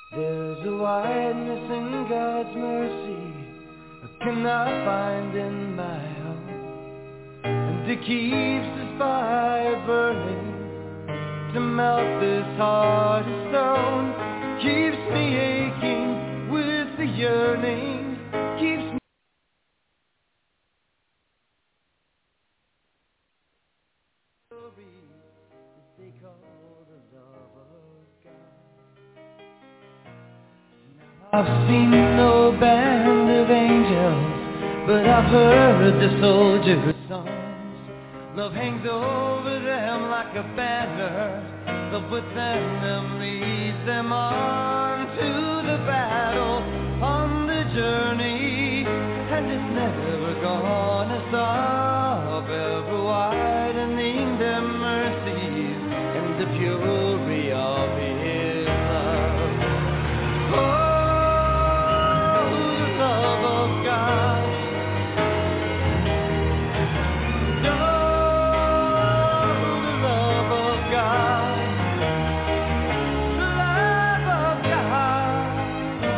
There's a wideness in God's mercy I cannot find in my own, and it keeps this fire burning to melt this heart of stone. Keeps me aching with the yearning, keeps me that they call the love of God. I've seen no band of angels, but I've heard the soldiers' songs. Love hangs over them like a banner. Love with them leads them on to the battle, on the journey, and it's never gonna stop. Ever widening their mercies and the fury of His love. Oh, the love of God. Oh, the love of God. The love of God.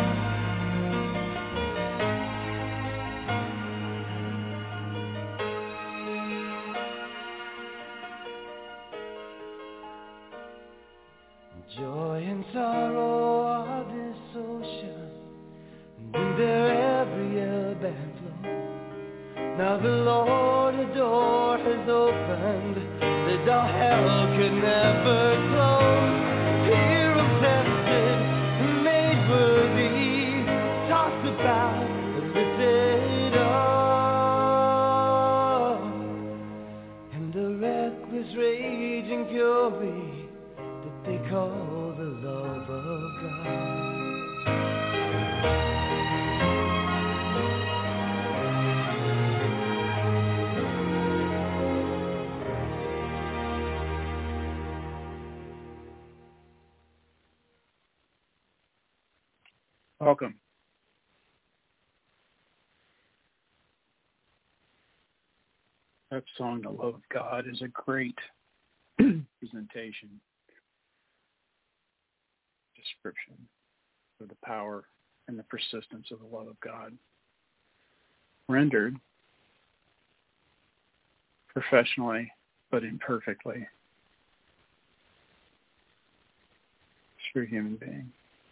Joy and sorrow are this ocean, and in their every ebb and flow. Now the Lord a door has opened that all hell could never close. Heroes tested, made worthy, tossed about, and lifted up. And the reckless raging fury that they call the love of God. Welcome. That song, The Love of God, is a great presentation, description of the power and the persistence of the love of God, rendered professionally but imperfectly through a human being.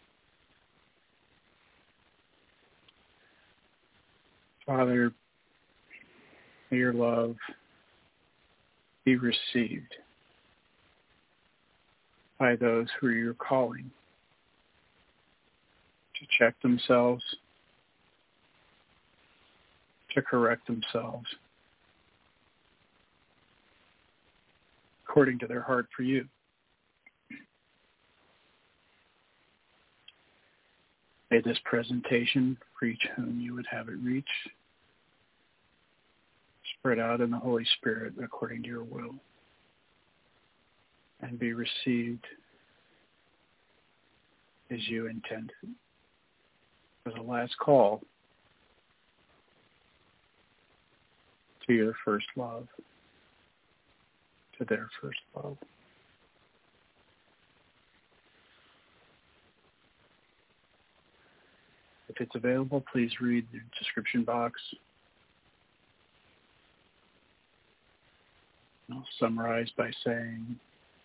Father, may your love be received by those who you're calling to check themselves, to correct themselves according to their heart for you. May this presentation reach whom you would have it reach, spread out in the Holy Spirit according to your will, and be received as you intended. As a last call to your first love, to their first love. If it's available, please read the description box. I'll summarize by saying,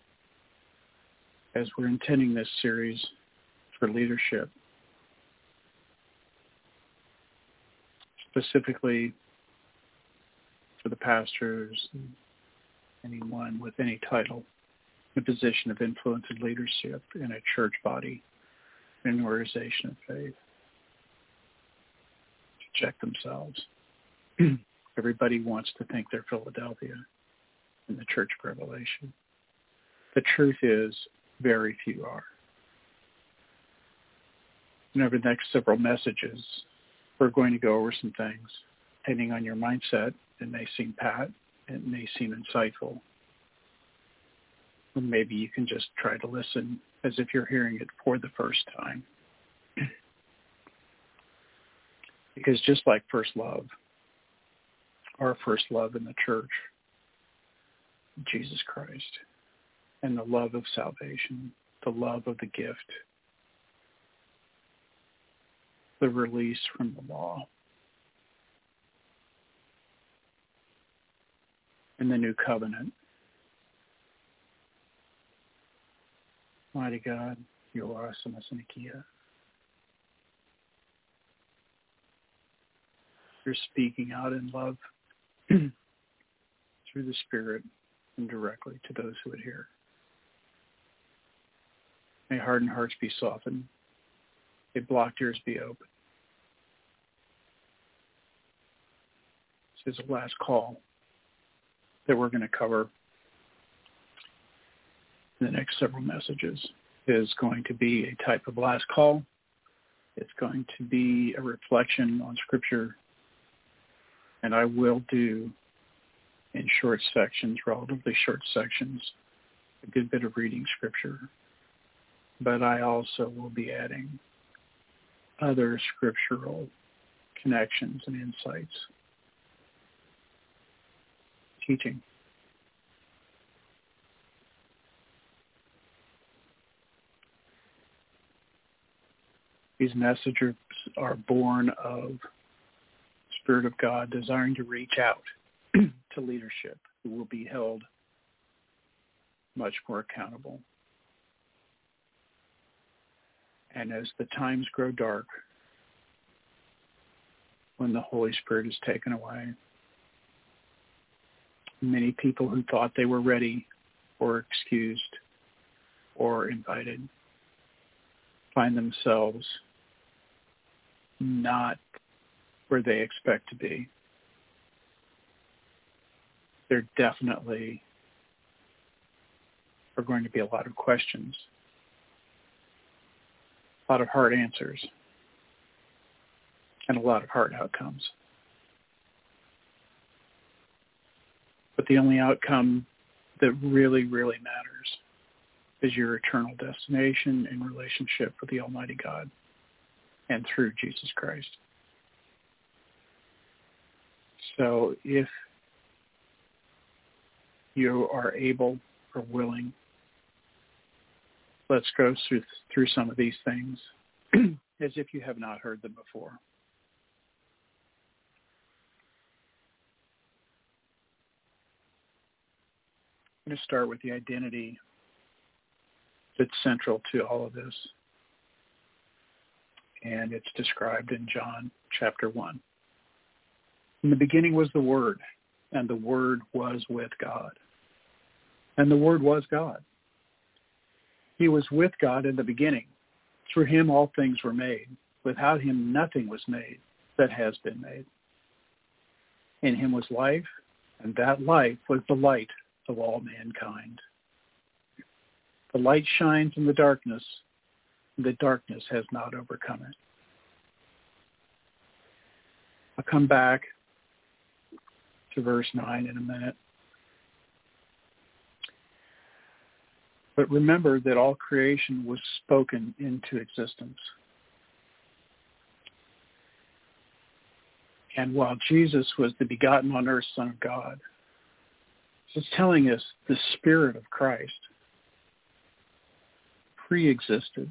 as we're intending this series for leadership, specifically for the pastors and anyone with any title, a position of influence and leadership in a church body, in an organization of faith, to check themselves. Everybody wants to think they're Philadelphia in the Church of Revelation. The truth is, very few are. And over the next several messages, we're going to go over some things. Depending on your mindset, it may seem pat, it may seem insightful. Or maybe you can just try to listen as if you're hearing it for the first time. Because just like first love, our first love in the church, Jesus Christ, and the love of salvation, the love of the gift, the release from the law. In the new covenant. Mighty God, you are Samasanikia. You're speaking out in love through the Spirit and directly to those who would hear. May hardened hearts be softened. May blocked ears be opened. This is the last call that we're going to cover in the next several messages. It is going to be a type of last call. It's going to be a reflection on Scripture. And I will do, in short sections, relatively short sections, a good bit of reading Scripture. But I also will be adding other scriptural connections and insights. Teaching. These messages are born of Spirit of God desiring to reach out to leadership who will be held much more accountable. And as the times grow dark, when the Holy Spirit is taken away, many people who thought they were ready or excused or invited find themselves not where they expect to be. There definitely are going to be a lot of questions, a lot of hard answers, and a lot of hard outcomes. But the only outcome that really, really matters is your eternal destination in relationship with the Almighty God and through Jesus Christ. So if you are able or willing, let's go through some of these things as if you have not heard them before. I'm going to start with the identity that's central to all of this. And it's described in John chapter 1. In the beginning was the Word, and the Word was with God. And the Word was God. He was with God in the beginning. Through him all things were made. Without him nothing was made that has been made. In him was life, and that life was the light of all mankind. The light shines in the darkness, and the darkness has not overcome it. I'll come back to verse 9 in a minute. But remember that all creation was spoken into existence. And while Jesus was the begotten on earth Son of God, it's telling us the Spirit of Christ pre-existed.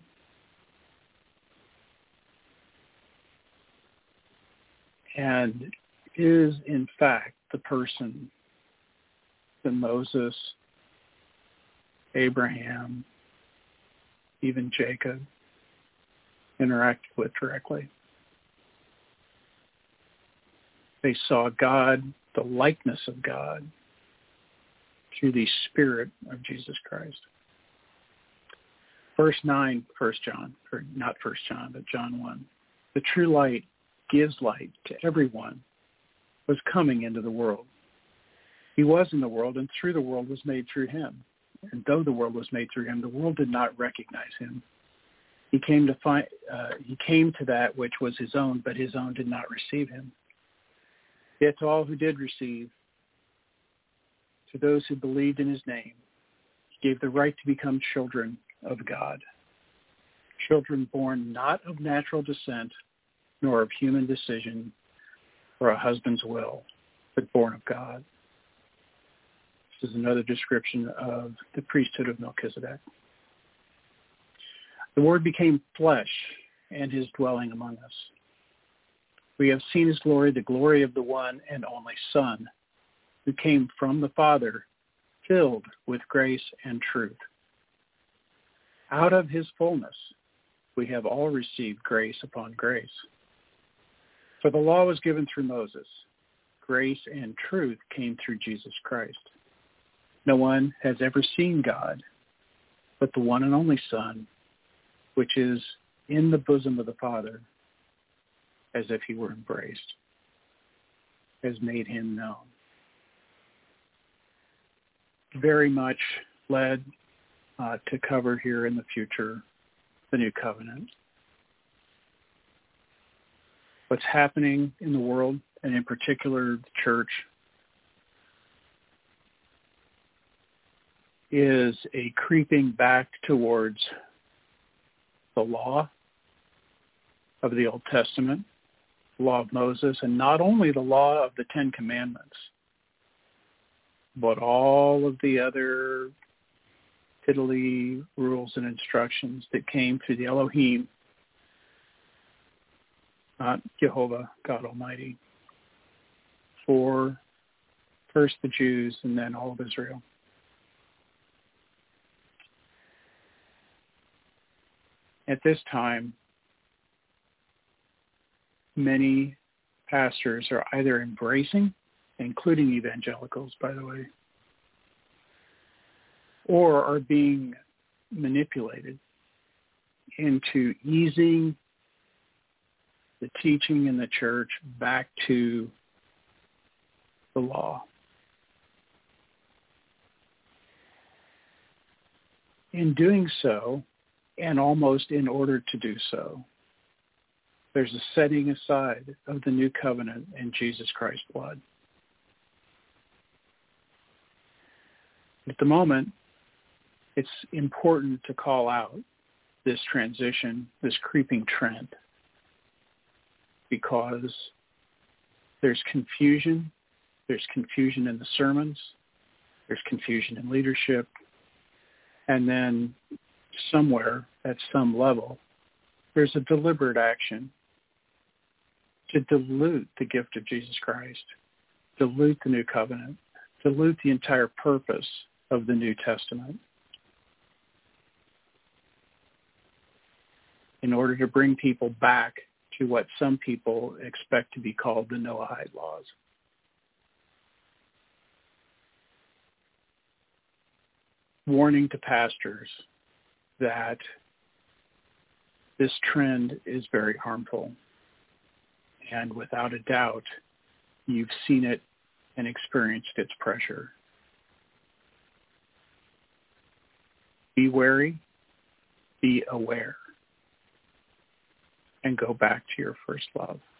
And is, in fact, the person that Moses, Abraham, even Jacob interacted with directly. They saw God, the likeness of God, through the Spirit of Jesus Christ. Verse 9, 1 John, or not 1 John, but John 1. The true light gives light to everyone, was coming into the world. He was in the world, and through the world was made through him. And though the world was made through him, the world did not recognize him. He came to that which was his own, but his own did not receive him. Yet to all who did receive, to those who believed in his name, he gave the right to become children of God. Children born not of natural descent, nor of human decision or a husband's will, but born of God. This is another description of the priesthood of Melchizedek. The Word became flesh and his dwelling among us. We have seen his glory, the glory of the one and only Son, who came from the Father, filled with grace and truth. Out of his fullness, we have all received grace upon grace. For the law was given through Moses. Grace and truth came through Jesus Christ. No one has ever seen God, but the one and only Son, which is in the bosom of the Father, as if he were embraced, has made him known. Very much led to cover here in the future the new covenant. What's happening in the world, and in particular the church, is a creeping back towards the law of the Old Testament, the law of Moses, and not only the law of the Ten Commandments, but all of the other fiddly rules and instructions that came through the Elohim, not Jehovah, God Almighty, for first the Jews and then all of Israel. At this time, many pastors are either embracing, including evangelicals, by the way, or are being manipulated into easing the teaching in the church back to the law. In doing so, and almost in order to do so, there's a setting aside of the new covenant in Jesus Christ's blood. At the moment, it's important to call out this transition, this creeping trend, because there's confusion. There's confusion in the sermons. There's confusion in leadership. And then somewhere, at some level, there's a deliberate action to dilute the gift of Jesus Christ, dilute the new covenant, dilute the entire purpose of the New Testament, in order to bring people back to what some people expect to be called the Noahide laws. Warning to pastors that this trend is very harmful. And without a doubt, you've seen it and experienced its pressure. Be wary, be aware, and go back to your first love.